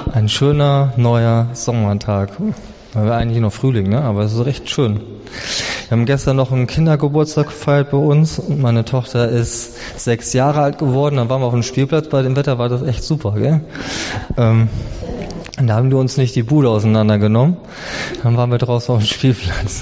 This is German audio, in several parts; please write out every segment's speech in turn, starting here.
Ein schöner, neuer Sommertag. War eigentlich noch Frühling, ne? Aber es ist recht schön. Wir haben gestern noch einen Kindergeburtstag gefeiert bei uns und meine Tochter ist 6 Jahre alt geworden. Dann waren wir auf dem Spielplatz, bei dem Wetter war das echt super, gell? Und da haben die uns nicht die Bude auseinandergenommen. Dann waren wir draußen auf dem Spielplatz.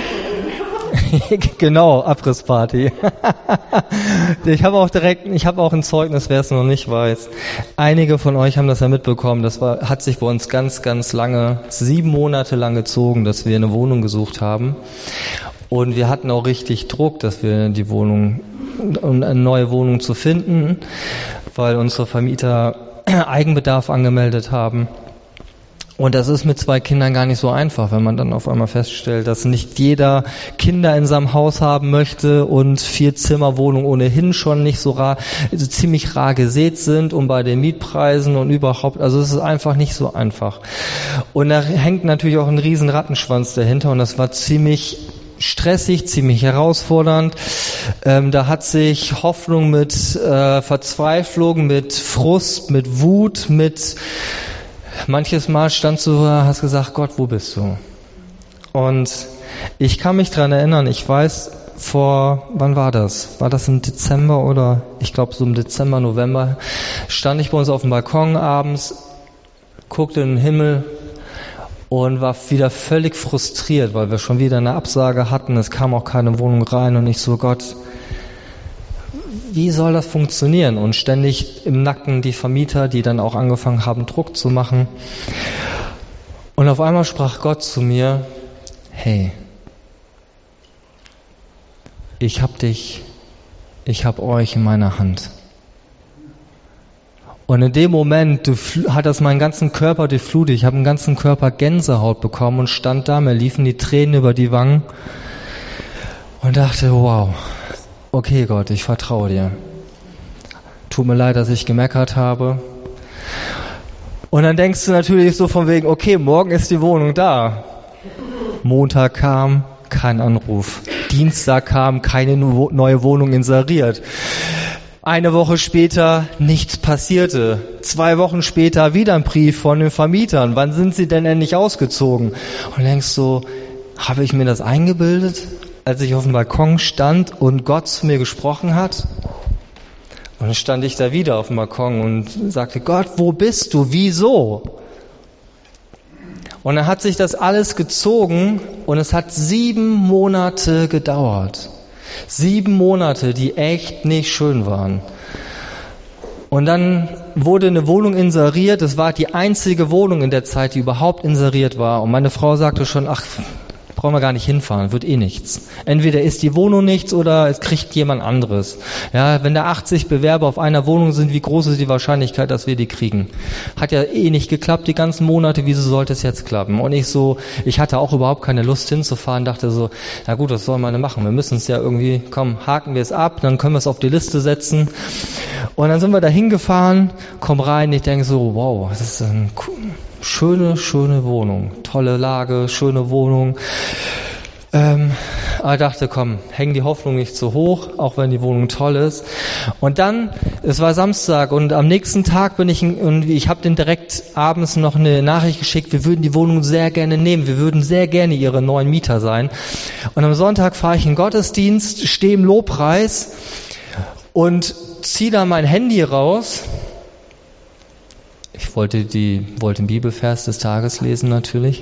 Genau, Abrissparty. Ich habe auch ein Zeugnis, wer es noch nicht weiß. Einige von euch haben das ja mitbekommen. Hat sich bei uns ganz, ganz lange, 7 Monate lang gezogen, dass wir eine Wohnung gesucht haben. Und wir hatten auch richtig Druck, dass wir eine neue Wohnung zu finden, weil unsere Vermieter Eigenbedarf angemeldet haben. Und das ist mit 2 Kindern gar nicht so einfach, wenn man dann auf einmal feststellt, dass nicht jeder Kinder in seinem Haus haben möchte und 4-Zimmer-Wohnungen ohnehin schon nicht so ziemlich rar gesät sind und bei den Mietpreisen und überhaupt, also es ist einfach nicht so einfach. Und da hängt natürlich auch ein riesen Rattenschwanz dahinter und das war ziemlich stressig, ziemlich herausfordernd. Da hat sich Hoffnung mit Verzweiflung, mit Frust, mit Wut, manches Mal standst du, hast gesagt, Gott, wo bist du? Und ich kann mich dran erinnern, ich weiß, wann war das? War das im Dezember oder, ich glaube so im Dezember, November, stand ich bei uns auf dem Balkon abends, guckte in den Himmel und war wieder völlig frustriert, weil wir schon wieder eine Absage hatten, es kam auch keine Wohnung rein und ich so, Gott, wie soll das funktionieren? Und ständig im Nacken die Vermieter, die dann auch angefangen haben, Druck zu machen. Und auf einmal sprach Gott zu mir, hey, ich hab euch in meiner Hand. Und in dem Moment hat das meinen ganzen Körper durchflutet. Ich habe im ganzen Körper Gänsehaut bekommen und stand da, mir liefen die Tränen über die Wangen und dachte, wow, okay Gott, ich vertraue dir. Tut mir leid, dass ich gemeckert habe. Und dann denkst du natürlich so von wegen, okay, morgen ist die Wohnung da. Montag kam, kein Anruf. Dienstag kam, keine neue Wohnung inseriert. Eine Woche später nichts passierte. 2 Wochen später wieder ein Brief von den Vermietern. Wann sind sie denn endlich ausgezogen? Und denkst so, habe ich mir das eingebildet, als ich auf dem Balkon stand und Gott zu mir gesprochen hat? Und dann stand ich da wieder auf dem Balkon und sagte, Gott, wo bist du? Wieso? Und dann hat sich das alles gezogen und es hat 7 Monate gedauert. 7 Monate, die echt nicht schön waren. Und dann wurde eine Wohnung inseriert. Es war die einzige Wohnung in der Zeit, die überhaupt inseriert war. Und meine Frau sagte schon, ach, brauchen wir gar nicht hinfahren, wird eh nichts. Entweder ist die Wohnung nichts oder es kriegt jemand anderes. Ja, wenn da 80 Bewerber auf einer Wohnung sind, wie groß ist die Wahrscheinlichkeit, dass wir die kriegen? Hat ja eh nicht geklappt die ganzen Monate, wieso sollte es jetzt klappen? Und ich hatte auch überhaupt keine Lust hinzufahren, dachte so, na gut, was soll man denn machen? Wir müssen es ja irgendwie, haken wir es ab, dann können wir es auf die Liste setzen. Und dann sind wir da hingefahren, komm rein, ich denke so, wow, das ist eine schöne Wohnung, tolle Lage, schöne Wohnung. Aber ich dachte, komm, häng die Hoffnung nicht zu hoch, auch wenn die Wohnung toll ist. Und dann, es war Samstag und am nächsten Tag ich habe denen direkt abends noch eine Nachricht geschickt, wir würden die Wohnung sehr gerne nehmen, wir würden sehr gerne ihre neuen Mieter sein. Und am Sonntag fahre ich in den Gottesdienst, stehe im Lobpreis und ziehe da mein Handy raus. Ich wollte den Bibelvers des Tages lesen natürlich.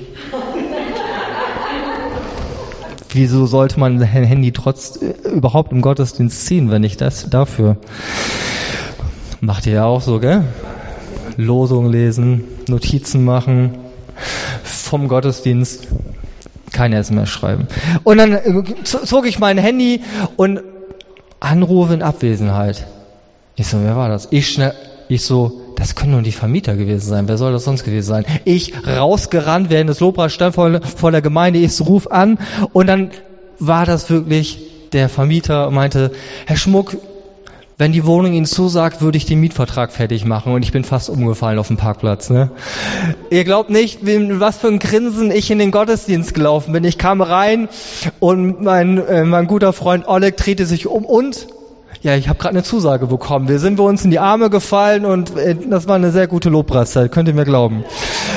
Wieso sollte man ein Handy überhaupt im Gottesdienst ziehen, wenn nicht das dafür? Macht ihr ja auch so, gell? Losung lesen, Notizen machen, vom Gottesdienst, kein SMS schreiben. Und dann zog ich mein Handy und Anrufe in Abwesenheit. Ich so, wer war das? Das können nur die Vermieter gewesen sein. Wer soll das sonst gewesen sein? Ich rausgerannt, während des Lobpreis stand vor der Gemeinde. Ich ruf an und dann war das wirklich der Vermieter und meinte, Herr Schmuck, wenn die Wohnung Ihnen zusagt, würde ich den Mietvertrag fertig machen. Und ich bin fast umgefallen auf dem Parkplatz. Ne? Ihr glaubt nicht, was für ein Grinsen ich in den Gottesdienst gelaufen bin. Ich kam rein und mein guter Freund Oleg drehte sich um und Ja, ich habe gerade eine Zusage bekommen. Wir sind bei uns in die Arme gefallen und das war eine sehr gute Lobpreiszeit, könnt ihr mir glauben.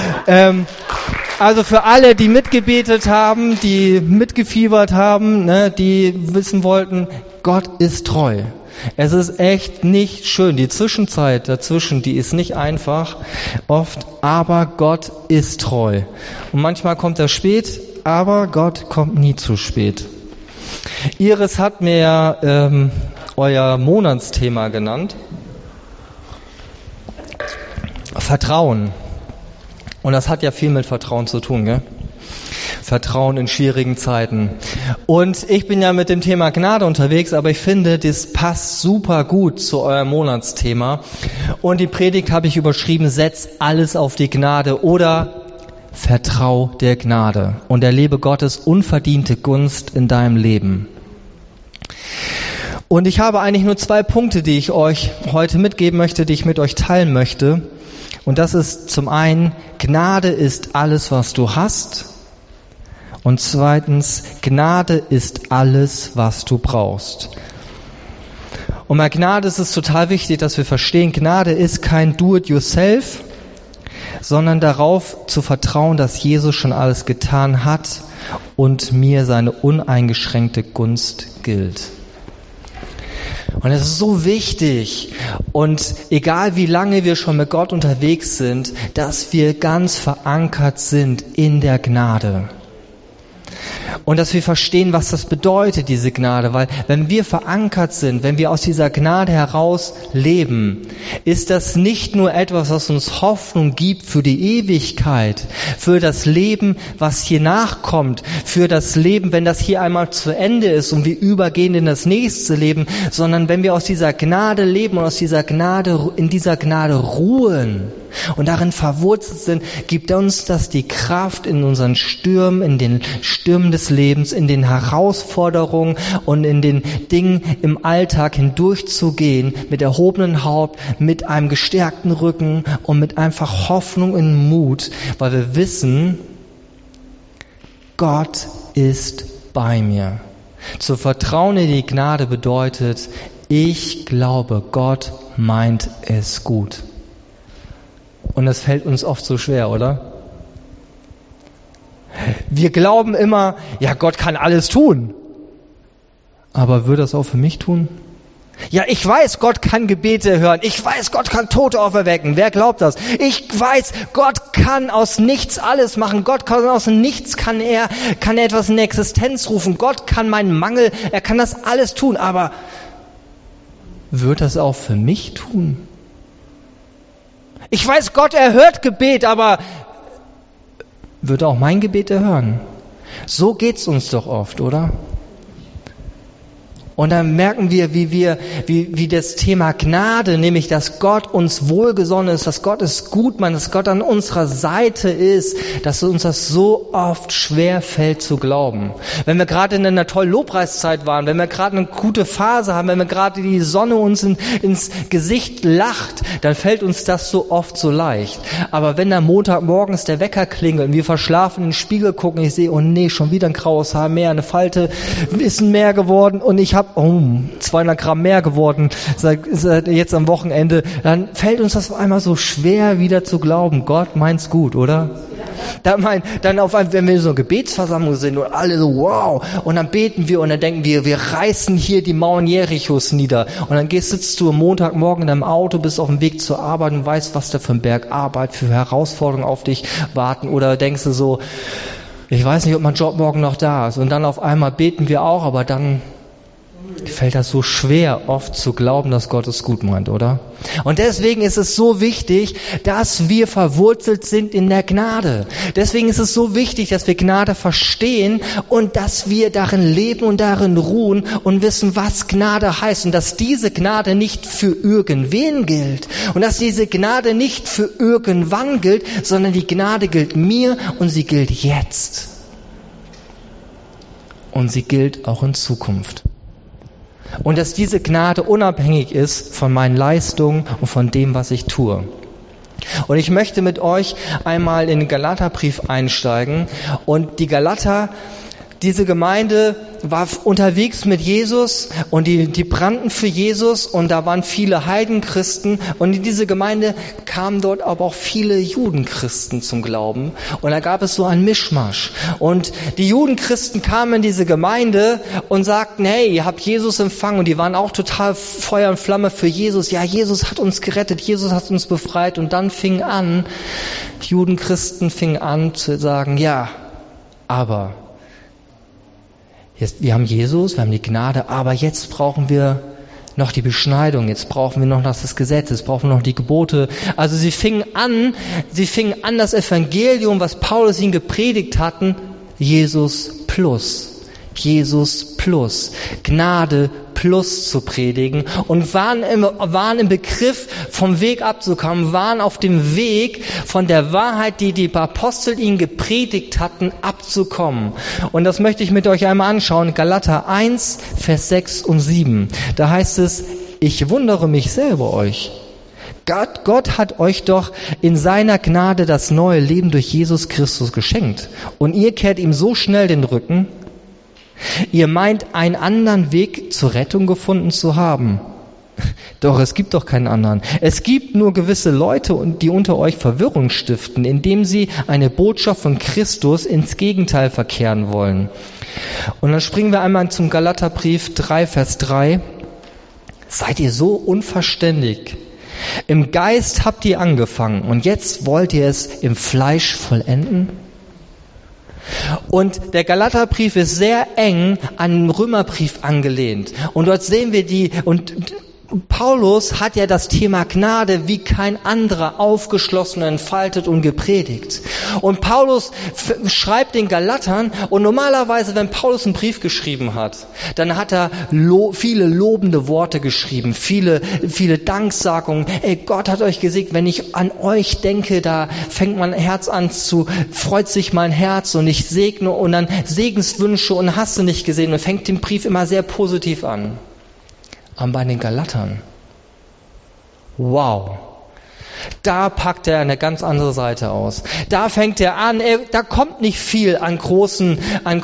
Also für alle, die mitgebetet haben, die mitgefiebert haben, ne, die wissen wollten, Gott ist treu. Es ist echt nicht schön. Die Zwischenzeit dazwischen, die ist nicht einfach, oft, aber Gott ist treu. Und manchmal kommt er spät, aber Gott kommt nie zu spät. Iris hat mir euer Monatsthema genannt. Vertrauen. Und das hat ja viel mit Vertrauen zu tun, gell? Vertrauen in schwierigen Zeiten. Und ich bin ja mit dem Thema Gnade unterwegs, aber ich finde, das passt super gut zu eurem Monatsthema. Und die Predigt habe ich überschrieben, setz alles auf die Gnade oder vertrau der Gnade und erlebe Gottes unverdiente Gunst in deinem Leben. Und ich habe eigentlich nur 2 Punkte, die ich euch heute mitgeben möchte, die ich mit euch teilen möchte. Und das ist zum einen, Gnade ist alles, was du hast. Und zweitens, Gnade ist alles, was du brauchst. Und bei Gnade ist es total wichtig, dass wir verstehen, Gnade ist kein Do-it-yourself, sondern darauf zu vertrauen, dass Jesus schon alles getan hat und mir seine uneingeschränkte Gunst gilt. Und es ist so wichtig und egal wie lange wir schon mit Gott unterwegs sind, dass wir ganz verankert sind in der Gnade. Und dass wir verstehen, was das bedeutet, diese Gnade. Weil wenn wir verankert sind, wenn wir aus dieser Gnade heraus leben, ist das nicht nur etwas, was uns Hoffnung gibt für die Ewigkeit, für das Leben, was hier nachkommt, für das Leben, wenn das hier einmal zu Ende ist und wir übergehen in das nächste Leben, sondern wenn wir aus dieser Gnade leben und aus dieser Gnade, in dieser Gnade ruhen und darin verwurzelt sind, gibt uns das die Kraft in unseren Stürmen, in den Stürmen des Lebens, in den Herausforderungen und in den Dingen im Alltag hindurchzugehen, mit erhobenem Haupt, mit einem gestärkten Rücken und mit einfach Hoffnung und Mut, weil wir wissen, Gott ist bei mir. Zu vertrauen in die Gnade bedeutet, ich glaube, Gott meint es gut. Und das fällt uns oft so schwer, oder? Wir glauben immer, ja, Gott kann alles tun. Aber würde das auch für mich tun? Ja, ich weiß, Gott kann Gebete hören. Ich weiß, Gott kann Tote auferwecken. Wer glaubt das? Ich weiß, Gott kann aus nichts alles machen. Gott kann aus nichts, kann er etwas in Existenz rufen. Gott kann meinen Mangel, er kann das alles tun. Aber wird das auch für mich tun? Ich weiß, Gott erhört Gebet, aber wird auch mein Gebet erhören? So geht's uns doch oft, oder? Und dann merken wir, wie das Thema Gnade, nämlich, dass Gott uns wohlgesonnen ist, dass Gott es gut meint, dass Gott an unserer Seite ist, dass uns das so oft schwer fällt zu glauben. Wenn wir gerade in einer tollen Lobpreiszeit waren, wenn wir gerade eine gute Phase haben, wenn wir gerade die Sonne uns ins Gesicht lacht, dann fällt uns das so oft so leicht. Aber wenn dann Montagmorgens der Wecker klingelt und wir verschlafen in den Spiegel gucken, ich sehe, oh nee, schon wieder ein graues Haar mehr, eine Falte ist mehr geworden und ich habe 200 Gramm mehr geworden seit jetzt am Wochenende, dann fällt uns das auf einmal so schwer wieder zu glauben. Gott meint's gut, oder? Dann auf einmal, wenn wir in so einer Gebetsversammlung sind und alle so wow, und dann beten wir und dann denken wir reißen hier die Mauern Jerichos nieder. Und dann sitzt du am Montagmorgen in deinem Auto, bist auf dem Weg zur Arbeit und weißt, was da für ein Berg Arbeit, für Herausforderungen auf dich warten. Oder denkst du so, ich weiß nicht, ob mein Job morgen noch da ist. Und dann auf einmal beten wir auch, aber dann fällt das so schwer, oft zu glauben, dass Gott es gut meint, oder? Und deswegen ist es so wichtig, dass wir verwurzelt sind in der Gnade. Deswegen ist es so wichtig, dass wir Gnade verstehen und dass wir darin leben und darin ruhen und wissen, was Gnade heißt und dass diese Gnade nicht für irgendwen gilt und dass diese Gnade nicht für irgendwann gilt, sondern die Gnade gilt mir und sie gilt jetzt. Und sie gilt auch in Zukunft. Und dass diese Gnade unabhängig ist von meinen Leistungen und von dem, was ich tue. Und ich möchte mit euch einmal in den Galaterbrief einsteigen. Und die Galater Diese Gemeinde war unterwegs mit Jesus und die brannten für Jesus und da waren viele Heidenchristen und in diese Gemeinde kamen dort aber auch viele Judenchristen zum Glauben und da gab es so einen Mischmasch und die Judenchristen kamen in diese Gemeinde und sagten, hey, ihr habt Jesus empfangen und die waren auch total Feuer und Flamme für Jesus. Ja, Jesus hat uns gerettet, Jesus hat uns befreit und dann Judenchristen fingen an zu sagen, ja, aber wir haben Jesus, wir haben die Gnade, aber jetzt brauchen wir noch die Beschneidung, jetzt brauchen wir noch das Gesetz, jetzt brauchen wir noch die Gebote. Also sie fingen an, das Evangelium, was Paulus ihnen gepredigt hatten, Jesus plus, Gnade plus zu predigen und waren im Begriff, vom Weg abzukommen, waren auf dem Weg von der Wahrheit, die die Apostel ihnen gepredigt hatten, abzukommen. Und das möchte ich mit euch einmal anschauen. Galater 1, Vers 6 und 7. Da heißt es, ich wundere mich sehr über euch. Gott hat euch doch in seiner Gnade das neue Leben durch Jesus Christus geschenkt. Und ihr kehrt ihm so schnell den Rücken. Ihr meint, einen anderen Weg zur Rettung gefunden zu haben. Doch es gibt doch keinen anderen. Es gibt nur gewisse Leute, die unter euch Verwirrung stiften, indem sie eine Botschaft von Christus ins Gegenteil verkehren wollen. Und dann springen wir einmal zum Galaterbrief 3, Vers 3. Seid ihr so unverständig? Im Geist habt ihr angefangen und jetzt wollt ihr es im Fleisch vollenden? Und der Galaterbrief ist sehr eng an den Römerbrief angelehnt. Und dort sehen wir Paulus hat ja das Thema Gnade wie kein anderer aufgeschlossen, entfaltet und gepredigt. Und Paulus schreibt den Galatern und normalerweise, wenn Paulus einen Brief geschrieben hat, dann hat er viele lobende Worte geschrieben, viele Danksagungen. Ey, Gott hat euch gesegnet, wenn ich an euch denke, da fängt mein Herz an freut sich mein Herz und ich segne und dann Segenswünsche und hast du nicht gesehen und fängt den Brief immer sehr positiv an. Aber bei den Galatern, wow, da packt er eine ganz andere Seite aus. Da fängt er an, da kommt nicht viel an großen,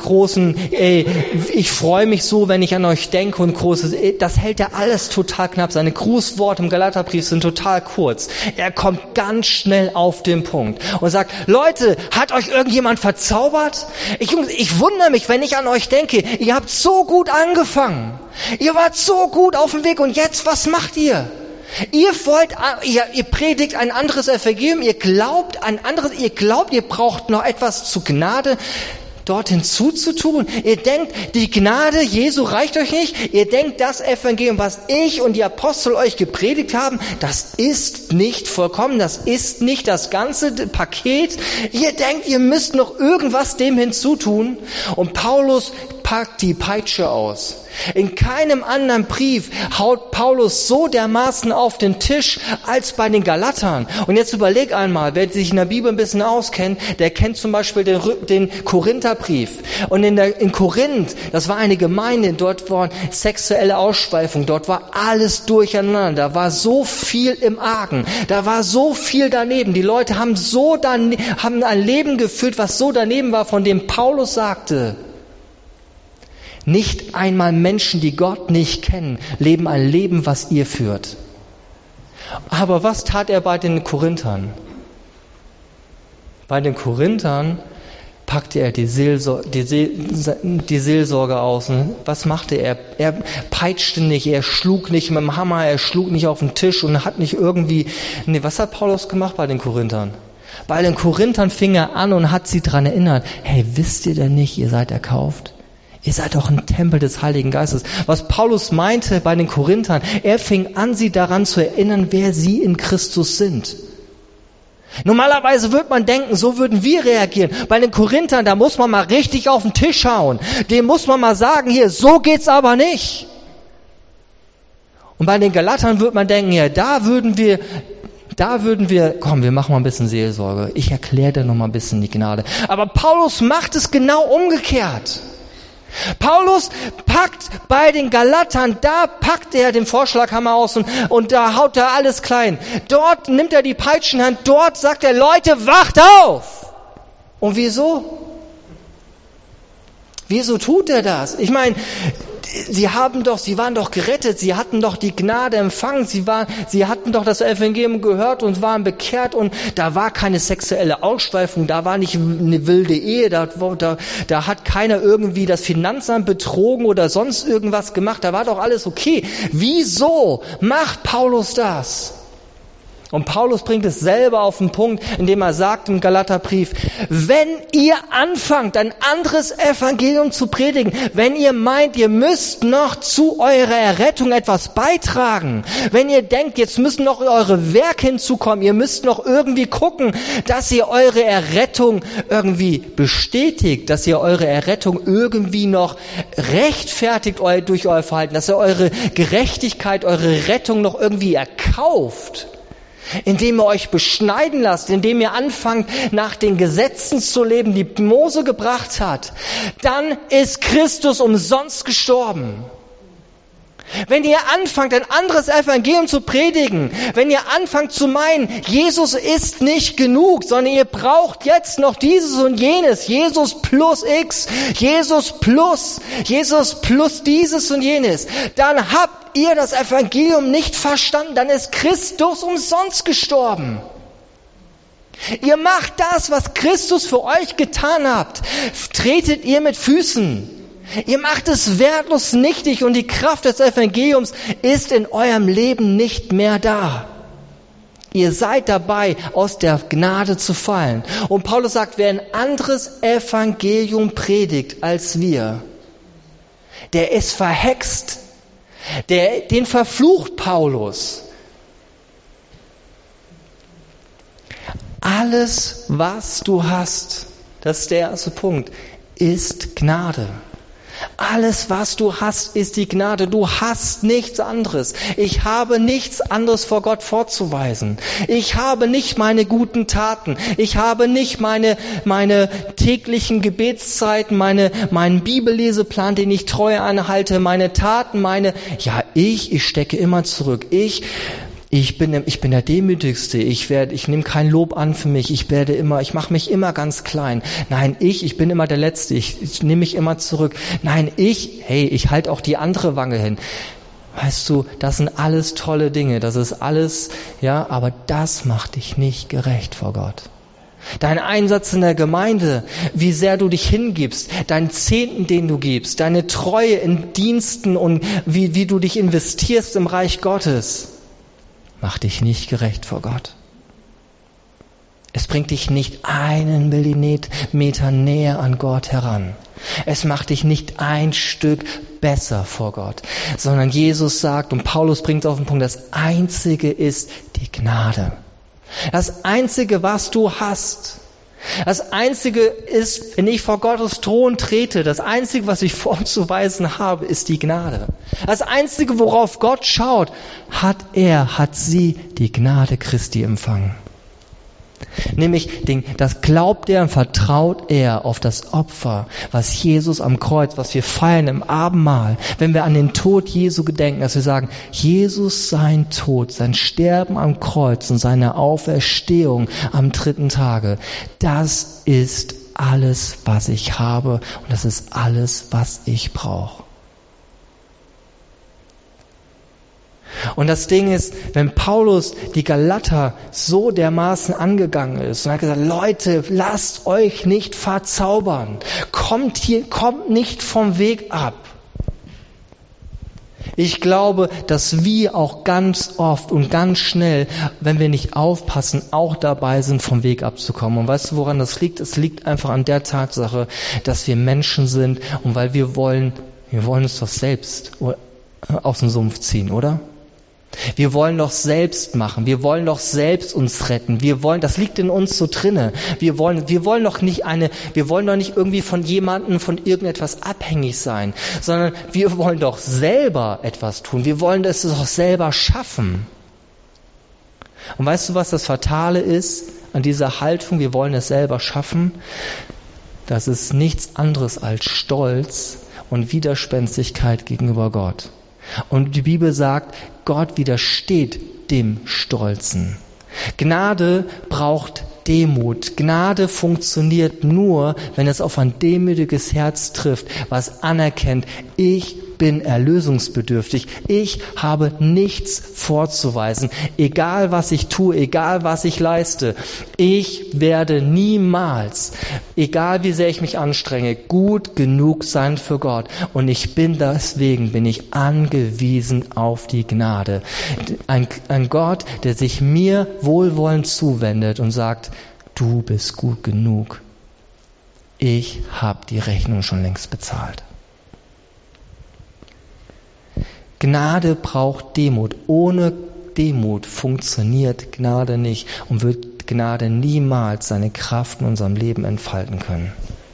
ich freue mich so, wenn ich an euch denke und großes, das hält er alles total knapp. Seine Grußworte im Galaterbrief sind total kurz. Er kommt ganz schnell auf den Punkt und sagt, Leute, hat euch irgendjemand verzaubert? Ich wundere mich, wenn ich an euch denke, ihr habt so gut angefangen. Ihr wart so gut auf dem Weg und jetzt, was macht ihr? Ihr predigt ein anderes Evangelium, ihr glaubt, ihr braucht noch etwas zur Gnade dort hinzuzutun. Ihr denkt, die Gnade Jesu reicht euch nicht. Ihr denkt, das Evangelium, was ich und die Apostel euch gepredigt haben, das ist nicht vollkommen, das ist nicht das ganze Paket. Ihr denkt, ihr müsst noch irgendwas dem hinzutun. Und Paulus packt die Peitsche aus. In keinem anderen Brief haut Paulus so dermaßen auf den Tisch als bei den Galatern. Und jetzt überleg einmal, wer sich in der Bibel ein bisschen auskennt, der kennt zum Beispiel den Korintherbrief. Und in Korinth, das war eine Gemeinde, dort waren sexuelle Ausschweifungen, dort war alles durcheinander, da war so viel im Argen, da war so viel daneben. Die Leute haben ein Leben geführt, was so daneben war, von dem Paulus sagte, nicht einmal Menschen, die Gott nicht kennen, leben ein Leben, was ihr führt. Aber was tat er bei den Korinthern? Bei den Korinthern packte er die Seelsorge aus. Was machte er? Er peitschte nicht, er schlug nicht mit dem Hammer, er schlug nicht auf den Tisch und hat nicht irgendwie... was hat Paulus gemacht bei den Korinthern? Bei den Korinthern fing er an und hat sie daran erinnert, hey, wisst ihr denn nicht, ihr seid erkauft? Ihr seid doch ein Tempel des Heiligen Geistes. Was Paulus meinte bei den Korinthern, er fing an, sie daran zu erinnern, wer sie in Christus sind. Normalerweise würde man denken, so würden wir reagieren. Bei den Korinthern, da muss man mal richtig auf den Tisch hauen. Dem muss man mal sagen, hier, so geht's aber nicht. Und bei den Galatern würde man denken, ja, da würden wir, komm, wir machen mal ein bisschen Seelsorge. Ich erkläre dir noch mal ein bisschen die Gnade. Aber Paulus macht es genau umgekehrt. Paulus packt bei den Galatern, da packt er den Vorschlaghammer aus und da haut er alles klein. Dort nimmt er die Peitschenhand, dort sagt er, Leute, wacht auf! Und wieso? Wieso tut er das? Ich meine, sie waren doch gerettet, sie hatten doch die Gnade empfangen, sie hatten doch das Evangelium gehört und waren bekehrt und da war keine sexuelle Ausschweifung, da war nicht eine wilde Ehe, da hat keiner irgendwie das Finanzamt betrogen oder sonst irgendwas gemacht, da war doch alles okay. Wieso macht Paulus das? Und Paulus bringt es selber auf den Punkt, indem er sagt im Galaterbrief, wenn ihr anfangt, ein anderes Evangelium zu predigen, wenn ihr meint, ihr müsst noch zu eurer Errettung etwas beitragen, wenn ihr denkt, jetzt müssen noch eure Werke hinzukommen, ihr müsst noch irgendwie gucken, dass ihr eure Errettung irgendwie bestätigt, dass ihr eure Errettung irgendwie noch rechtfertigt durch euer Verhalten, dass ihr eure Gerechtigkeit, eure Rettung noch irgendwie erkauft, indem ihr euch beschneiden lasst, indem ihr anfangt, nach den Gesetzen zu leben, die Mose gebracht hat, dann ist Christus umsonst gestorben. Wenn ihr anfangt, ein anderes Evangelium zu predigen, wenn ihr anfangt zu meinen, Jesus ist nicht genug, sondern ihr braucht jetzt noch dieses und jenes, Jesus plus X, Jesus plus dieses und jenes, dann habt ihr das Evangelium nicht verstanden, dann ist Christus umsonst gestorben. Ihr macht das, was Christus für euch getan hat, tretet ihr mit Füßen. Ihr macht es wertlos nichtig und die Kraft des Evangeliums ist in eurem Leben nicht mehr da. Ihr seid dabei, aus der Gnade zu fallen. Und Paulus sagt, wer ein anderes Evangelium predigt als wir, der ist verhext. Den verflucht Paulus. Alles, was du hast, das ist der erste Punkt, ist Gnade. Alles, was du hast, ist die Gnade. Du hast nichts anderes. Ich habe nichts anderes vor Gott vorzuweisen. Ich habe nicht meine guten Taten. Ich habe nicht meine täglichen Gebetszeiten, meinen Bibelleseplan, den ich treu anhalte, meine Taten, ich stecke immer zurück. Ich bin der Demütigste. Ich nehme kein Lob an für mich. Ich mache mich immer ganz klein. Nein, ich bin immer der Letzte. Ich nehme mich immer zurück. Nein, ich halte auch die andere Wange hin. Weißt du, das sind alles tolle Dinge. Das ist alles, aber das macht dich nicht gerecht vor Gott. Dein Einsatz in der Gemeinde, wie sehr du dich hingibst, deinen Zehnten, den du gibst, deine Treue in Diensten und wie du dich investierst im Reich Gottes, macht dich nicht gerecht vor Gott. Es bringt dich nicht einen Millimeter näher an Gott heran. Es macht dich nicht ein Stück besser vor Gott, sondern Jesus sagt, und Paulus bringt es auf den Punkt, das Einzige ist die Gnade. Das Einzige, was du hast, das Einzige ist, wenn ich vor Gottes Thron trete, das Einzige, was ich vorzuweisen habe, ist die Gnade. Das Einzige, worauf Gott schaut, hat sie die Gnade Christi empfangen. Nämlich, das glaubt er und vertraut er auf das Opfer, was Jesus am Kreuz, was wir feiern im Abendmahl, wenn wir an den Tod Jesu gedenken, dass wir sagen, Jesus sein Tod, sein Sterben am Kreuz und seine Auferstehung am 3. Tage, das ist alles, was ich habe und das ist alles, was ich brauche. Und das Ding ist, wenn Paulus die Galater so dermaßen angegangen ist und hat gesagt, Leute, lasst euch nicht verzaubern, kommt nicht vom Weg ab. Ich glaube, dass wir auch ganz oft und ganz schnell, wenn wir nicht aufpassen, auch dabei sind, vom Weg abzukommen. Und weißt du, woran das liegt? Es liegt einfach an der Tatsache, dass wir Menschen sind und weil wir wollen uns doch selbst aus dem Sumpf ziehen, oder? Wir wollen doch selbst machen. Wir wollen doch selbst uns retten. Das liegt in uns so drinne. Wir wollen doch nicht irgendwie von jemandem, von irgendetwas abhängig sein, sondern wir wollen doch selber etwas tun. Wir wollen es doch selber schaffen. Und weißt du, was das Fatale ist an dieser Haltung? Wir wollen es selber schaffen. Das ist nichts anderes als Stolz und Widerspenstigkeit gegenüber Gott. Und die Bibel sagt, Gott widersteht dem Stolzen. Gnade braucht Demut. Gnade funktioniert nur, wenn es auf ein demütiges Herz trifft, was anerkennt, ich bin erlösungsbedürftig. Ich habe nichts vorzuweisen. Egal was ich tue, egal was ich leiste. Ich werde niemals, egal wie sehr ich mich anstrenge, gut genug sein für Gott. Und deswegen bin ich angewiesen auf die Gnade. Ein Gott, der sich mir wohlwollend zuwendet und sagt, du bist gut genug. Ich habe die Rechnung schon längst bezahlt. Gnade braucht Demut. Ohne Demut funktioniert Gnade nicht und wird Gnade niemals seine Kraft in unserem Leben entfalten können.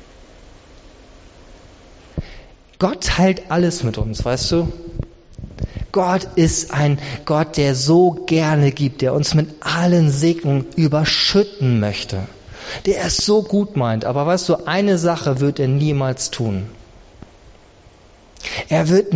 Gott teilt alles mit uns, weißt du? Gott ist ein Gott, der so gerne gibt, der uns mit allen Segnungen überschütten möchte. Der es so gut meint, aber weißt du, eine Sache wird er niemals tun. Er wird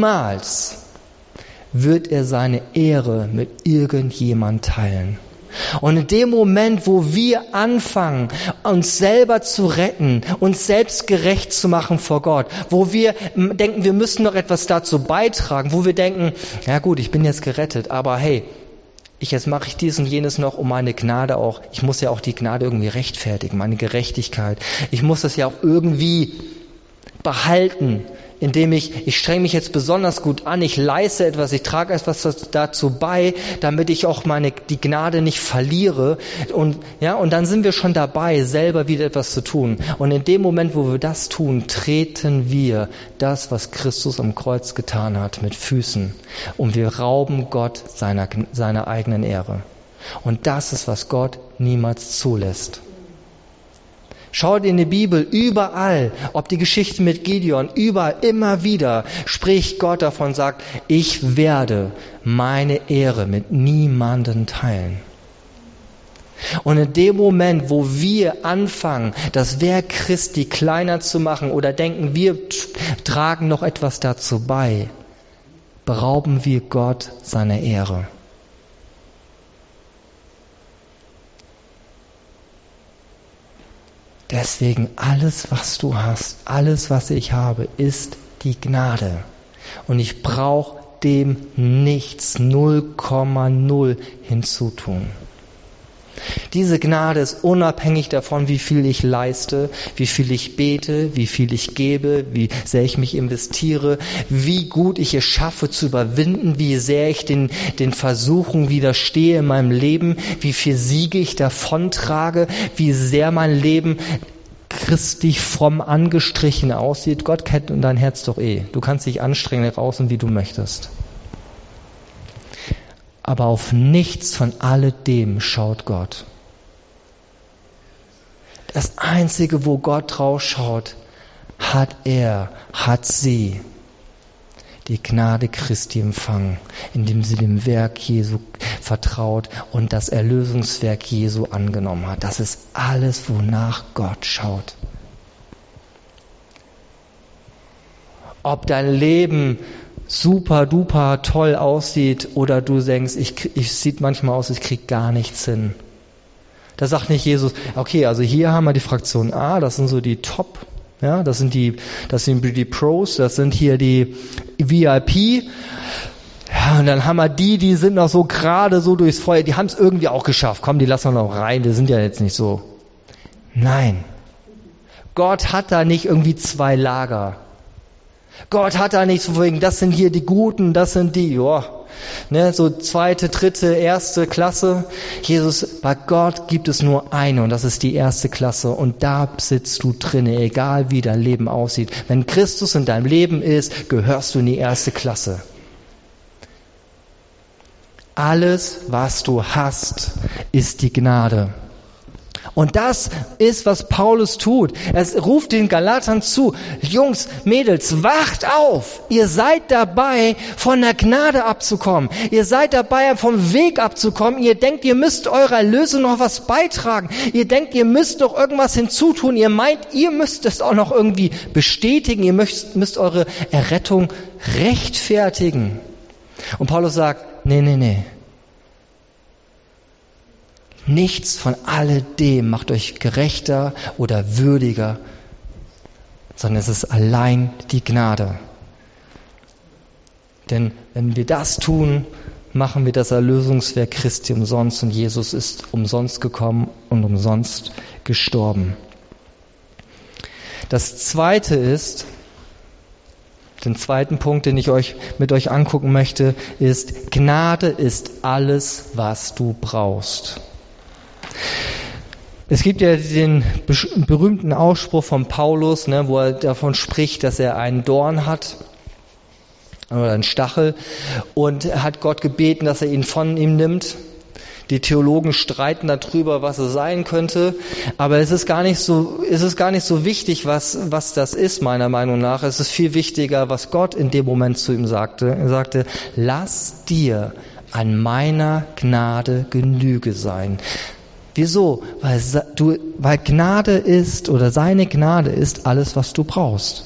seine Ehre mit irgendjemand teilen. Und in dem Moment, wo wir anfangen, uns selber zu retten, uns selbst gerecht zu machen vor Gott, wo wir denken, wir müssen noch etwas dazu beitragen, wo wir denken, ja gut, ich bin jetzt gerettet, aber hey, jetzt mache ich dies und jenes noch, um meine Gnade auch, ich muss ja auch die Gnade irgendwie rechtfertigen, meine Gerechtigkeit. Ich muss das ja auch irgendwie behalten, indem ich strenge mich jetzt besonders gut an, ich leiste etwas, ich trage etwas dazu bei, damit ich auch die Gnade nicht verliere. Und dann sind wir schon dabei, selber wieder etwas zu tun. Und in dem Moment, wo wir das tun, treten wir das, was Christus am Kreuz getan hat, mit Füßen. Und wir rauben Gott seiner eigenen Ehre. Und das ist, was Gott niemals zulässt. Schaut in die Bibel, überall, ob die Geschichte mit Gideon, überall, immer wieder spricht Gott davon, sagt, ich werde meine Ehre mit niemandem teilen. Und in dem Moment, wo wir anfangen, das Werk Christi kleiner zu machen oder denken, wir tragen noch etwas dazu bei, berauben wir Gott seiner Ehre. Deswegen alles, was du hast, alles, was ich habe, ist die Gnade. Und ich brauche dem nichts, 0,0 hinzutun. Diese Gnade ist unabhängig davon, wie viel ich leiste, wie viel ich bete, wie viel ich gebe, wie sehr ich mich investiere, wie gut ich es schaffe zu überwinden, wie sehr ich den Versuchungen widerstehe in meinem Leben, wie viel Siege ich davontrage, wie sehr mein Leben christlich fromm angestrichen aussieht. Gott kennt dein Herz doch eh. Du kannst dich anstrengen raus und wie du möchtest. Aber auf nichts von alledem schaut Gott. Das Einzige, wo Gott drauf schaut, hat sie die Gnade Christi empfangen, indem sie dem Werk Jesu vertraut und das Erlösungswerk Jesu angenommen hat. Das ist alles, wonach Gott schaut. Ob dein Leben super duper toll aussieht oder du denkst, ich sieht manchmal aus, ich krieg gar nichts hin. Da sagt nicht Jesus, okay, also hier haben wir die Fraktion A, das sind so die Top, ja, das sind die Pros, das sind hier die VIP. Ja, und dann haben wir die sind noch so gerade so durchs Feuer, die haben es irgendwie auch geschafft. Komm, die lassen wir noch rein, die sind ja jetzt nicht so. Nein. Gott hat da nicht irgendwie zwei Lager. Gott hat da nicht so wegen, das sind hier die Guten, das sind die, so zweite, dritte, erste Klasse. Bei Gott gibt es nur eine und das ist die erste Klasse und da sitzt du drinne, egal wie dein Leben aussieht. Wenn Christus in deinem Leben ist, gehörst du in die erste Klasse. Alles, was du hast, ist die Gnade. Und das ist, was Paulus tut. Er ruft den Galatern zu, Jungs, Mädels, wacht auf! Ihr seid dabei, von der Gnade abzukommen. Ihr seid dabei, vom Weg abzukommen. Ihr denkt, ihr müsst eurer Erlösung noch was beitragen. Ihr denkt, ihr müsst noch irgendwas hinzutun. Ihr meint, ihr müsst es auch noch irgendwie bestätigen. Ihr müsst eure Errettung rechtfertigen. Und Paulus sagt, nee. Nichts von alledem macht euch gerechter oder würdiger, sondern es ist allein die Gnade. Denn wenn wir das tun, machen wir das Erlösungswerk Christi umsonst und Jesus ist umsonst gekommen und umsonst gestorben. Das Zweite ist, den zweiten Punkt, den ich mit euch angucken möchte, ist, Gnade ist alles, was du brauchst. Es gibt ja den berühmten Ausspruch von Paulus, wo er davon spricht, dass er einen Dorn hat oder einen Stachel und er hat Gott gebeten, dass er ihn von ihm nimmt. Die Theologen streiten darüber, was es sein könnte, aber es ist gar nicht so wichtig, was das ist, meiner Meinung nach. Es ist viel wichtiger, was Gott in dem Moment zu ihm sagte. Er sagte, lass dir an meiner Gnade Genüge sein. Wieso? Weil Gnade ist, oder seine Gnade ist alles, was du brauchst.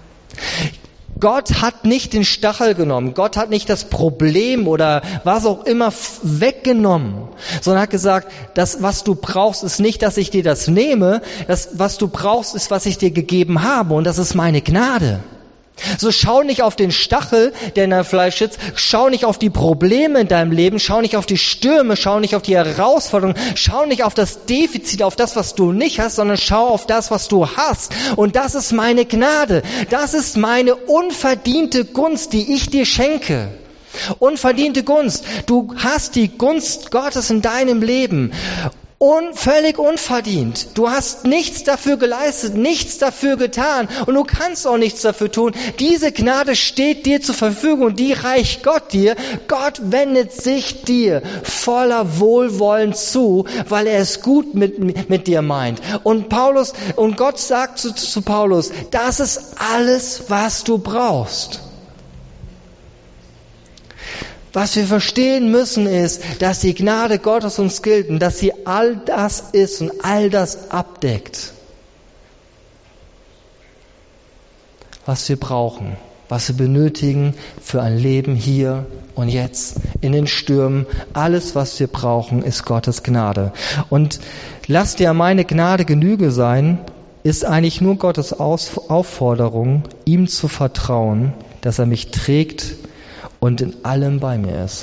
Gott hat nicht den Stachel genommen, Gott hat nicht das Problem oder was auch immer weggenommen, sondern hat gesagt, das, was du brauchst, ist nicht, dass ich dir das nehme, das, was du brauchst, ist, was ich dir gegeben habe und das ist meine Gnade. So schau nicht auf den Stachel, der in deinem Fleisch sitzt, schau nicht auf die Probleme in deinem Leben, schau nicht auf die Stürme, schau nicht auf die Herausforderungen, schau nicht auf das Defizit, auf das, was du nicht hast, sondern schau auf das, was du hast. Und das ist meine Gnade. Das ist meine unverdiente Gunst, die ich dir schenke. Unverdiente Gunst. Du hast die Gunst Gottes in deinem Leben. Völlig unverdient. Du hast nichts dafür geleistet, nichts dafür getan und du kannst auch nichts dafür tun. Diese Gnade steht dir zur Verfügung und die reicht Gott dir. Gott wendet sich dir voller Wohlwollen zu, weil er es gut mit dir meint. Und Gott sagt zu Paulus, das ist alles, was du brauchst. Was wir verstehen müssen ist, dass die Gnade Gottes uns gilt und dass sie all das ist und all das abdeckt, was wir brauchen, was wir benötigen für ein Leben hier und jetzt, in den Stürmen. Alles, was wir brauchen, ist Gottes Gnade. Und lass dir meine Gnade Genüge sein, ist eigentlich nur Gottes Aufforderung, ihm zu vertrauen, dass er mich trägt und in allem bei mir ist.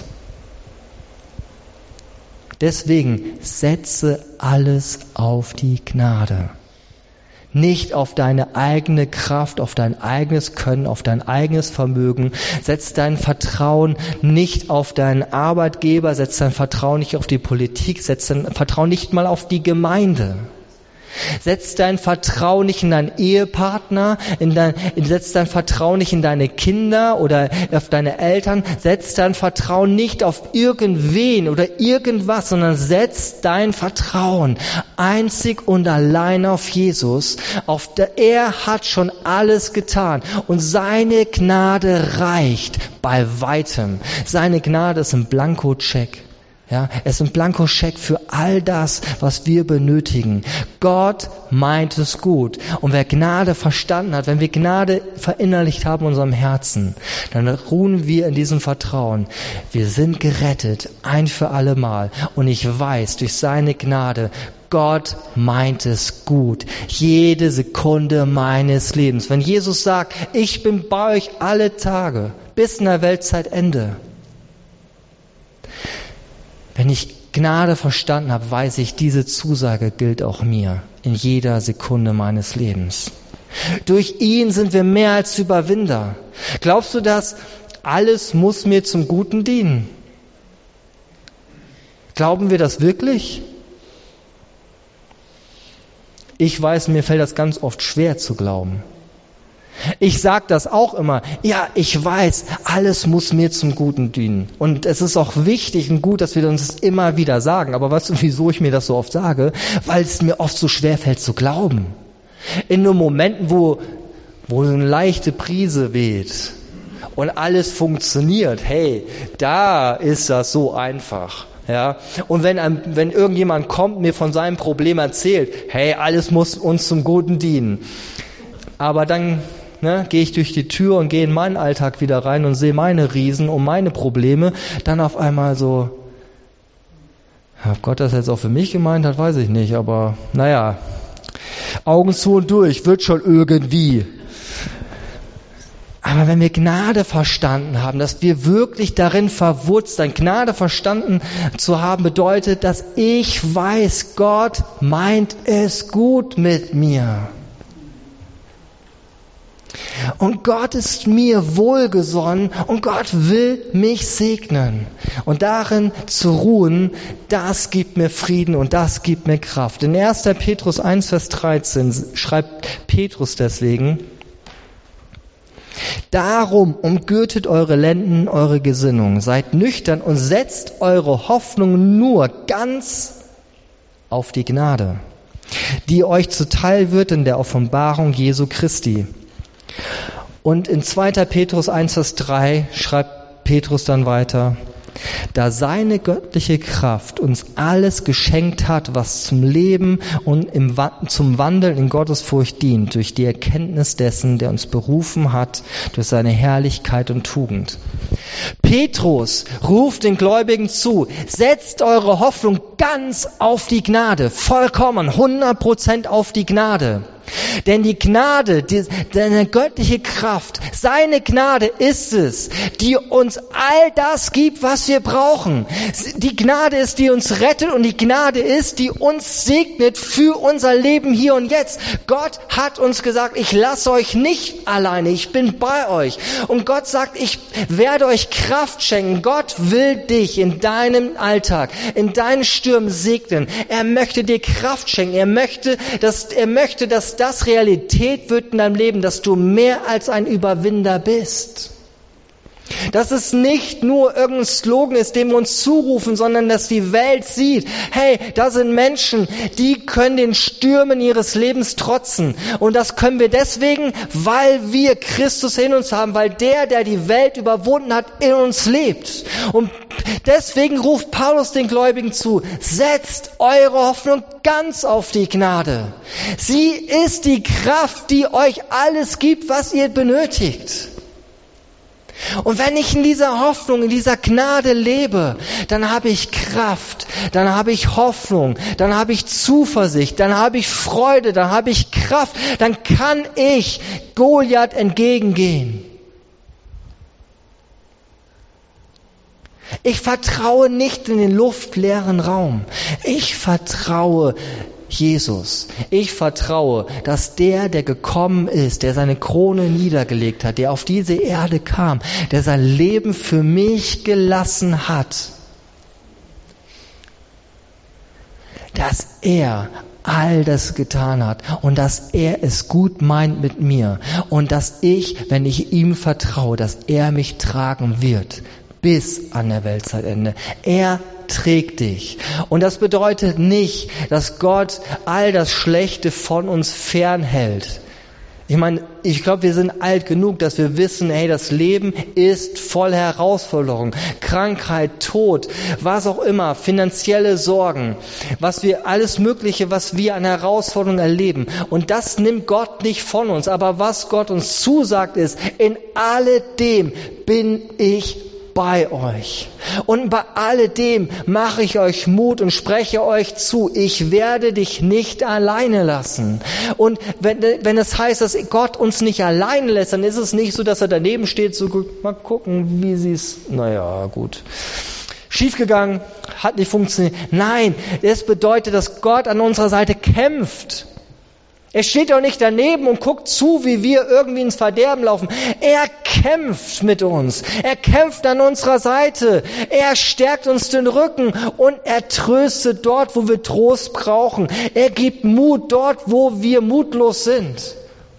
Deswegen setze alles auf die Gnade. Nicht auf deine eigene Kraft, auf dein eigenes Können, auf dein eigenes Vermögen. Setz dein Vertrauen nicht auf deinen Arbeitgeber, setz dein Vertrauen nicht auf die Politik, setz dein Vertrauen nicht mal auf die Gemeinde. Setz dein Vertrauen nicht in deinen Ehepartner, setz dein Vertrauen nicht in deine Kinder oder auf deine Eltern, setz dein Vertrauen nicht auf irgendwen oder irgendwas, sondern setz dein Vertrauen einzig und allein auf Jesus. Er hat schon alles getan und seine Gnade reicht bei weitem. Seine Gnade ist ein Blankoscheck. Ja, es ist ein Blankoscheck für all das, was wir benötigen. Gott meint es gut. Und wer Gnade verstanden hat, wenn wir Gnade verinnerlicht haben in unserem Herzen, dann ruhen wir in diesem Vertrauen. Wir sind gerettet, ein für alle Mal. Und ich weiß, durch seine Gnade, Gott meint es gut. Jede Sekunde meines Lebens. Wenn Jesus sagt, ich bin bei euch alle Tage, bis in der Weltzeitende. Wenn ich Gnade verstanden habe, weiß ich, diese Zusage gilt auch mir in jeder Sekunde meines Lebens. Durch ihn sind wir mehr als Überwinder. Glaubst du, dass alles muss mir zum Guten dienen? Glauben wir das wirklich? Ich weiß, mir fällt das ganz oft schwer zu glauben. Ich sage das auch immer. Ja, ich weiß, alles muss mir zum Guten dienen. Und es ist auch wichtig und gut, dass wir uns das immer wieder sagen. Aber weißt du, wieso ich mir das so oft sage? Weil es mir oft so schwer fällt zu glauben. In nur Momenten, wo eine leichte Brise weht und alles funktioniert, hey, da ist das so einfach. Ja, und wenn irgendjemand kommt, mir von seinem Problem erzählt, hey, alles muss uns zum Guten dienen. Aber dann gehe ich durch die Tür und gehe in meinen Alltag wieder rein und sehe meine Riesen und meine Probleme, dann auf einmal so, Ob Gott das jetzt auch für mich gemeint hat, weiß ich nicht, aber naja, Augen zu und durch, wird schon irgendwie. Aber wenn wir Gnade verstanden haben, dass wir wirklich darin verwurzelt sind, Gnade verstanden zu haben, bedeutet, dass ich weiß, Gott meint es gut mit mir. Und Gott ist mir wohlgesonnen und Gott will mich segnen. Und darin zu ruhen, das gibt mir Frieden und das gibt mir Kraft. In 1. Petrus 1, Vers 13 schreibt Petrus deswegen: Darum umgürtet eure Lenden, eure Gesinnung, seid nüchtern und setzt eure Hoffnung nur ganz auf die Gnade, die euch zuteil wird in der Offenbarung Jesu Christi. Und in 2. Petrus 1, Vers 3 schreibt Petrus dann weiter: Da seine göttliche Kraft uns alles geschenkt hat, was zum Leben und zum Wandeln in Gottesfurcht dient, durch die Erkenntnis dessen, der uns berufen hat, durch seine Herrlichkeit und Tugend. Petrus ruft den Gläubigen zu: Setzt eure Hoffnung ganz auf die Gnade, vollkommen, 100% auf die Gnade. Denn die Gnade, deine göttliche Kraft, seine Gnade ist es, die uns all das gibt, was wir brauchen. Die Gnade ist, die uns rettet, und die Gnade ist, die uns segnet für unser Leben hier und jetzt. Gott hat uns gesagt, ich lasse euch nicht alleine, ich bin bei euch. Und Gott sagt, ich werde euch Kraft schenken. Gott will dich in deinem Alltag, in deinen Stürmen segnen. Er möchte dir Kraft schenken. Er möchte, dass das Realität wird in deinem Leben, dass du mehr als ein Überwinder bist. Dass es nicht nur irgendein Slogan ist, den wir uns zurufen, sondern dass die Welt sieht, hey, da sind Menschen, die können den Stürmen ihres Lebens trotzen. Und das können wir deswegen, weil wir Christus in uns haben, weil der die Welt überwunden hat, in uns lebt. Und deswegen ruft Paulus den Gläubigen zu: Setzt eure Hoffnung ganz auf die Gnade. Sie ist die Kraft, die euch alles gibt, was ihr benötigt. Und wenn ich in dieser Hoffnung, in dieser Gnade lebe, dann habe ich Kraft, dann habe ich Hoffnung, dann habe ich Zuversicht, dann habe ich Freude, dann habe ich Kraft, dann kann ich Goliath entgegengehen. Ich vertraue nicht in den luftleeren Raum. Ich vertraue Jesus. Ich vertraue, dass der gekommen ist, der seine Krone niedergelegt hat, der auf diese Erde kam, der sein Leben für mich gelassen hat, dass er all das getan hat und dass er es gut meint mit mir und dass ich, wenn ich ihm vertraue, dass er mich tragen wird bis an der Weltzeitende. Er trägt dich. Und das bedeutet nicht, dass Gott all das Schlechte von uns fernhält. Ich meine, ich glaube, wir sind alt genug, dass wir wissen, hey, das Leben ist voll Herausforderungen. Krankheit, Tod, was auch immer, finanzielle Sorgen, alles Mögliche, was wir an Herausforderungen erleben. Und das nimmt Gott nicht von uns. Aber was Gott uns zusagt ist, in alledem bin ich bei euch. Und bei alledem mache ich euch Mut und spreche euch zu: Ich werde dich nicht alleine lassen. Und wenn es heißt, dass Gott uns nicht alleine lässt, dann ist es nicht so, dass er daneben steht, so mal gucken, wie sie es, naja, gut. Schiefgegangen, hat nicht funktioniert. Nein, es bedeutet, dass Gott an unserer Seite kämpft. Er steht doch nicht daneben und guckt zu, wie wir irgendwie ins Verderben laufen. Er kämpft mit uns. Er kämpft an unserer Seite. Er stärkt uns den Rücken und er tröstet dort, wo wir Trost brauchen. Er gibt Mut dort, wo wir mutlos sind.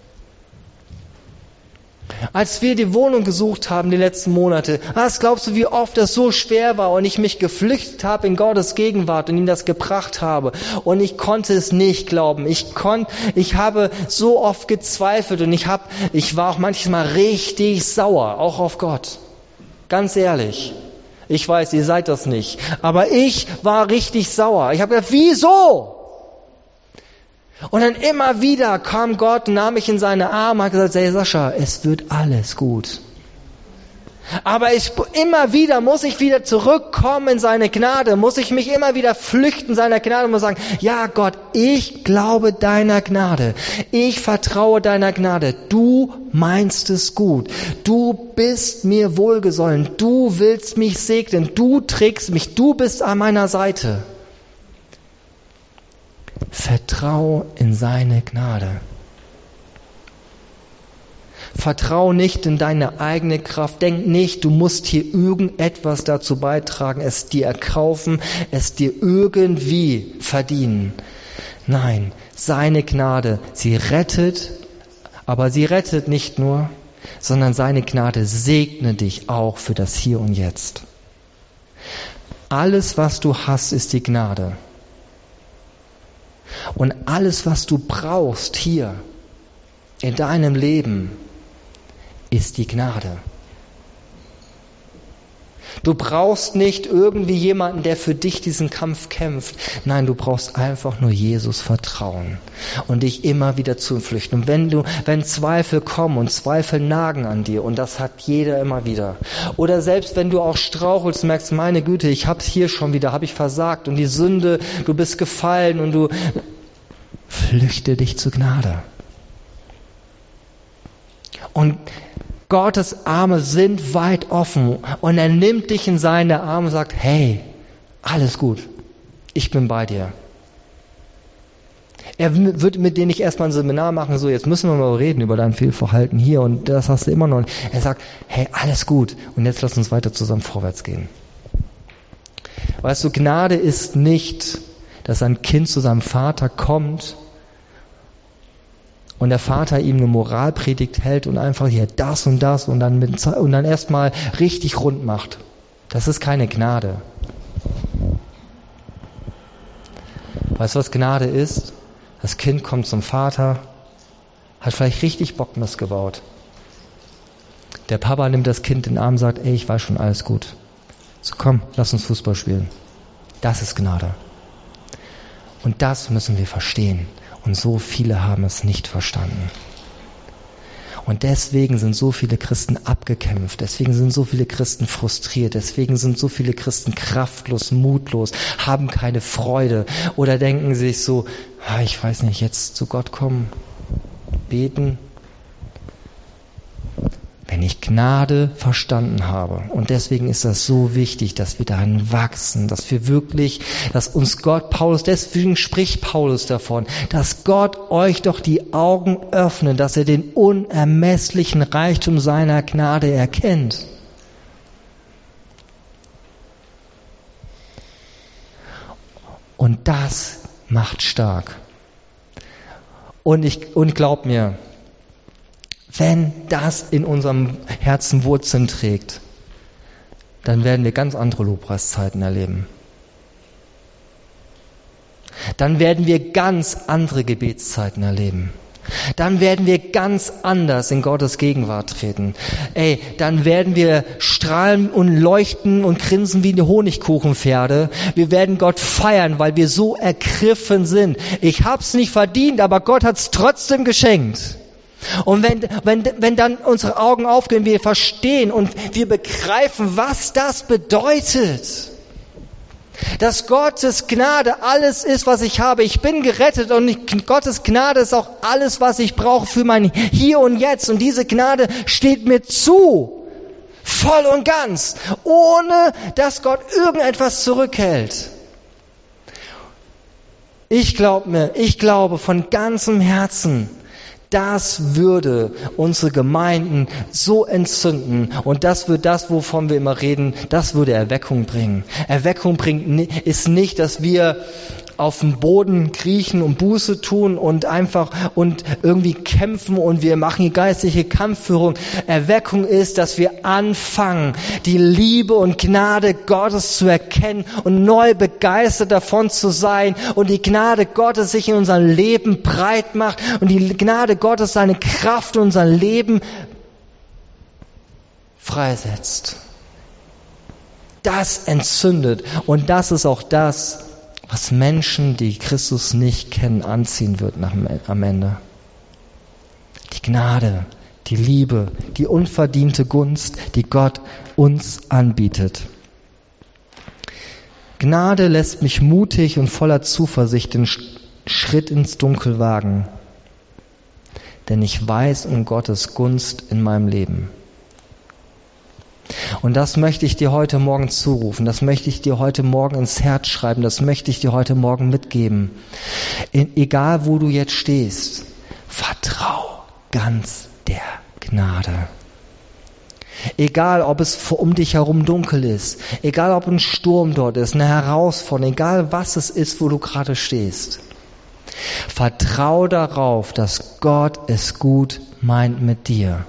Als wir die Wohnung gesucht haben die letzten Monate, was glaubst du, wie oft das so schwer war und ich mich geflüchtet habe in Gottes Gegenwart und ihm das gebracht habe und ich konnte es nicht glauben. Ich habe so oft gezweifelt und ich war auch manchmal richtig sauer, auch auf Gott. Ganz ehrlich. Ich weiß, ihr seid das nicht. Aber ich war richtig sauer. Ich habe gedacht, wieso? Und dann immer wieder kam Gott, nahm mich in seine Arme und hat gesagt: Hey Sascha, es wird alles gut. Aber immer wieder muss ich wieder zurückkommen in seine Gnade, muss ich mich immer wieder flüchten in seiner Gnade und muss sagen, ja Gott, ich glaube deiner Gnade, ich vertraue deiner Gnade, du meinst es gut, du bist mir wohlgesollen, du willst mich segnen, du trägst mich, du bist an meiner Seite. Vertrau in seine Gnade. Vertrau nicht in deine eigene Kraft. Denk nicht, du musst hier irgendetwas dazu beitragen, es dir erkaufen, es dir irgendwie verdienen. Nein, seine Gnade, sie rettet, aber sie rettet nicht nur, sondern seine Gnade segnet dich auch für das Hier und Jetzt. Alles, was du hast, ist die Gnade. Und alles, was du brauchst hier in deinem Leben, ist die Gnade. Du brauchst nicht irgendwie jemanden, der für dich diesen Kampf kämpft. Nein, du brauchst einfach nur Jesus vertrauen und dich immer wieder zu flüchten. Und wenn Zweifel kommen und Zweifel nagen an dir, und das hat jeder immer wieder. Oder selbst wenn du auch strauchelst, merkst, meine Güte, ich hab's hier schon wieder, habe ich versagt und die Sünde, du bist gefallen und du flüchte dich zur Gnade. Und Gottes Arme sind weit offen und er nimmt dich in seine Arme und sagt, hey, alles gut, ich bin bei dir. Er wird mit dir nicht erstmal ein Seminar machen, so jetzt müssen wir mal reden über dein Fehlverhalten hier und das hast du immer noch. Er sagt, hey, alles gut und jetzt lass uns weiter zusammen vorwärts gehen. Weißt du, Gnade ist nicht, dass ein Kind zu seinem Vater kommt und der Vater ihm eine Moralpredigt hält und einfach hier das und das und dann erstmal richtig rund macht. Das ist keine Gnade. Weißt du, was Gnade ist? Das Kind kommt zum Vater, hat vielleicht richtig Bock Mist gebaut. Der Papa nimmt das Kind in den Arm und sagt, ey, ich weiß schon, alles gut. So komm, lass uns Fußball spielen. Das ist Gnade. Und das müssen wir verstehen. Und so viele haben es nicht verstanden. Und deswegen sind so viele Christen abgekämpft. Deswegen sind so viele Christen frustriert. Deswegen sind so viele Christen kraftlos, mutlos, haben keine Freude oder denken sich so, ich weiß nicht, jetzt zu Gott kommen, beten. Wenn ich Gnade verstanden habe. Und deswegen ist das so wichtig, dass wir darin wachsen, dass wir wirklich, dass uns Gott, deswegen spricht Paulus davon, dass Gott euch doch die Augen öffnet, dass ihr den unermesslichen Reichtum seiner Gnade erkennt. Und das macht stark. Und glaub mir, wenn das in unserem Herzen Wurzeln trägt, dann werden wir ganz andere Lobpreiszeiten erleben. Dann werden wir ganz andere Gebetszeiten erleben. Dann werden wir ganz anders in Gottes Gegenwart treten. Dann werden wir strahlen und leuchten und grinsen wie eine Honigkuchenpferde. Wir werden Gott feiern, weil wir so ergriffen sind. Ich hab's nicht verdient, aber Gott hat's trotzdem geschenkt. Und wenn dann unsere Augen aufgehen, wir verstehen und wir begreifen, was das bedeutet. Dass Gottes Gnade alles ist, was ich habe. Ich bin gerettet und Gottes Gnade ist auch alles, was ich brauche für mein Hier und Jetzt. Und diese Gnade steht mir zu. Voll und ganz. Ohne, dass Gott irgendetwas zurückhält. Ich glaube von ganzem Herzen, das würde unsere Gemeinden so entzünden und das wird das, wovon wir immer reden, das würde Erweckung bringen. Erweckung ist nicht, dass wir auf den Boden kriechen und Buße tun und irgendwie kämpfen und wir machen die geistliche Kampfführung. Erweckung ist, dass wir anfangen, die Liebe und Gnade Gottes zu erkennen und neu begeistert davon zu sein und die Gnade Gottes sich in unserem Leben breit macht und die Gnade Gottes seine Kraft in unser Leben freisetzt. Das entzündet und das ist auch das, was Menschen, die Christus nicht kennen, anziehen wird am Ende. Die Gnade, die Liebe, die unverdiente Gunst, die Gott uns anbietet. Gnade lässt mich mutig und voller Zuversicht den Schritt ins Dunkel wagen, denn ich weiß um Gottes Gunst in meinem Leben. Und das möchte ich dir heute Morgen zurufen, das möchte ich dir heute Morgen ins Herz schreiben, das möchte ich dir heute Morgen mitgeben. Egal wo du jetzt stehst, vertrau ganz der Gnade. Egal, ob es um dich herum dunkel ist, egal, ob ein Sturm dort ist, eine Herausforderung, egal was es ist, wo du gerade stehst. Vertrau darauf, dass Gott es gut meint mit dir.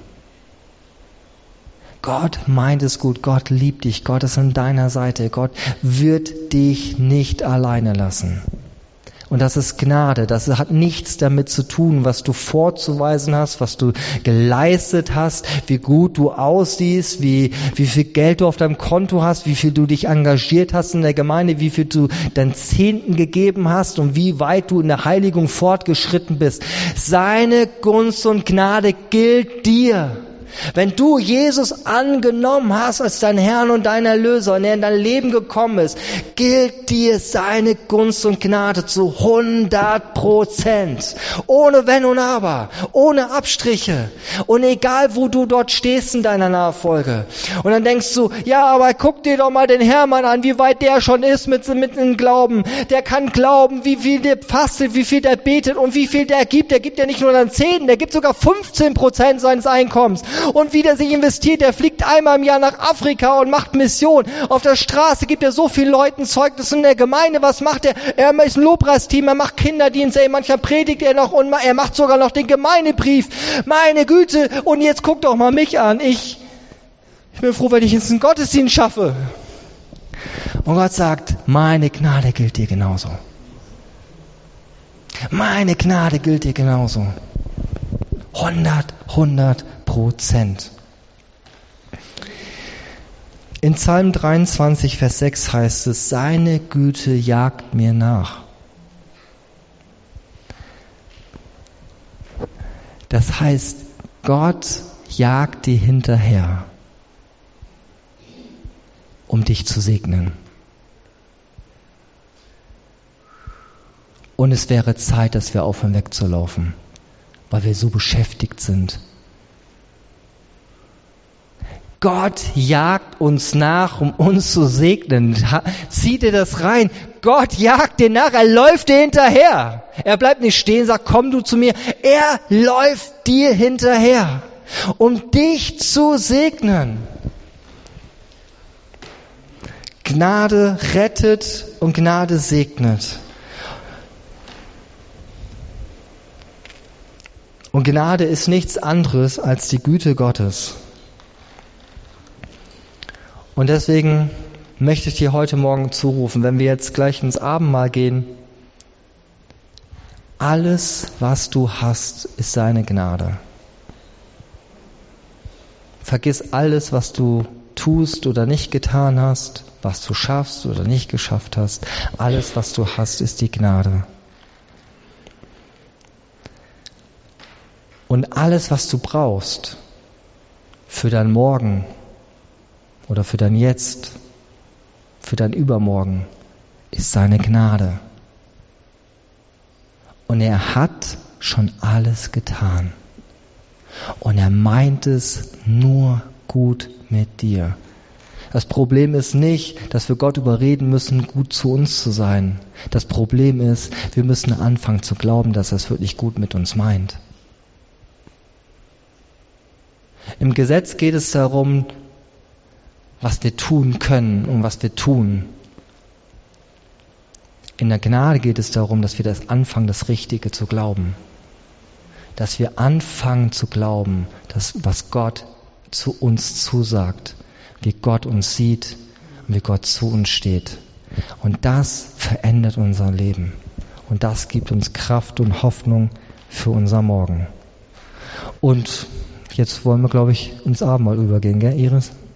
Gott meint es gut, Gott liebt dich, Gott ist an deiner Seite, Gott wird dich nicht alleine lassen. Und das ist Gnade, das hat nichts damit zu tun, was du vorzuweisen hast, was du geleistet hast, wie gut du aussiehst, wie viel Geld du auf deinem Konto hast, wie viel du dich engagiert hast in der Gemeinde, wie viel du deinen Zehnten gegeben hast und wie weit du in der Heiligung fortgeschritten bist. Seine Gunst und Gnade gilt dir. Wenn du Jesus angenommen hast als dein Herrn und dein Erlöser und er in dein Leben gekommen ist, gilt dir seine Gunst und Gnade zu 100%. Ohne Wenn und Aber, ohne Abstriche. Und egal, wo du dort stehst in deiner Nachfolge. Und dann denkst du, ja, aber guck dir doch mal den Hermann an, wie weit der schon ist mit dem Glauben. Der kann glauben, wie viel der fastet, wie viel der betet und wie viel der gibt. Der gibt ja nicht nur dann 10, der gibt sogar 15% seines Einkommens. Und wie der sich investiert, der fliegt einmal im Jahr nach Afrika und macht Mission. Auf der Straße gibt er so vielen Leuten Zeugnis in der Gemeinde. Was macht er? Er ist ein Lobpreisteam, er macht Kinderdienst, manchmal predigt er noch und er macht sogar noch den Gemeindebrief. Meine Güte, und jetzt guck doch mal mich an. Ich bin froh, wenn ich jetzt einen Gottesdienst schaffe. Und Gott sagt, meine Gnade gilt dir genauso. Meine Gnade gilt dir genauso. 100%. In Psalm 23, Vers 6 heißt es, seine Güte jagt mir nach. Das heißt, Gott jagt dir hinterher, um dich zu segnen. Und es wäre Zeit, dass wir aufhören wegzulaufen, weil wir so beschäftigt sind. Gott jagt uns nach, um uns zu segnen. Zieh dir das rein. Gott jagt dir nach, er läuft dir hinterher. Er bleibt nicht stehen, sagt, komm du zu mir. Er läuft dir hinterher, um dich zu segnen. Gnade rettet und Gnade segnet. Und Gnade ist nichts anderes als die Güte Gottes. Und deswegen möchte ich dir heute Morgen zurufen, wenn wir jetzt gleich ins Abendmahl gehen, alles, was du hast, ist seine Gnade. Vergiss alles, was du tust oder nicht getan hast, was du schaffst oder nicht geschafft hast. Alles, was du hast, ist die Gnade. Und alles, was du brauchst für dein Morgen oder für dein Jetzt, für dein Übermorgen, ist seine Gnade. Und er hat schon alles getan. Und er meint es nur gut mit dir. Das Problem ist nicht, dass wir Gott überreden müssen, gut zu uns zu sein. Das Problem ist, wir müssen anfangen zu glauben, dass er es wirklich gut mit uns meint. Im Gesetz geht es darum, was wir tun können und was wir tun. In der Gnade geht es darum, dass wir das anfangen, das Richtige zu glauben. Dass wir anfangen zu glauben, dass was Gott zu uns zusagt, wie Gott uns sieht und wie Gott zu uns steht. Und das verändert unser Leben. Und das gibt uns Kraft und Hoffnung für unser Morgen. Und jetzt wollen wir, glaube ich, ins Abendmahl übergehen, gell, Iris?